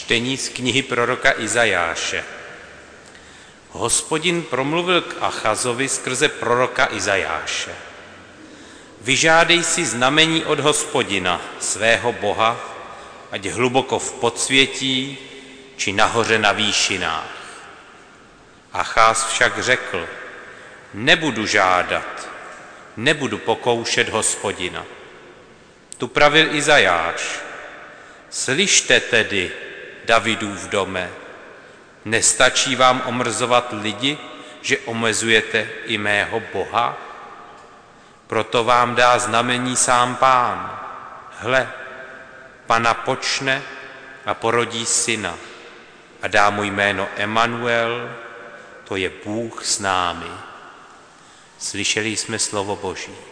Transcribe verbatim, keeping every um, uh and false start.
Čtení z knihy proroka Izajáše. Hospodin promluvil k Achazovi skrze proroka Izajáše. Vyžádej si znamení od Hospodina, svého Boha, ať hluboko v podsvětí, či nahoře na výšinách. Acház však řekl, nebudu žádat, nebudu pokoušet Hospodina. Tu pravil Izajáš, slyšte tedy, Davidův dome, nestačí vám omrzovat lidi, že omezujete i mého Boha? Proto vám dá znamení sám Pán. Hle, Pana počne a porodí syna a dá mu jméno Emanuel, to je Bůh s námi. Slyšeli jsme slovo Boží.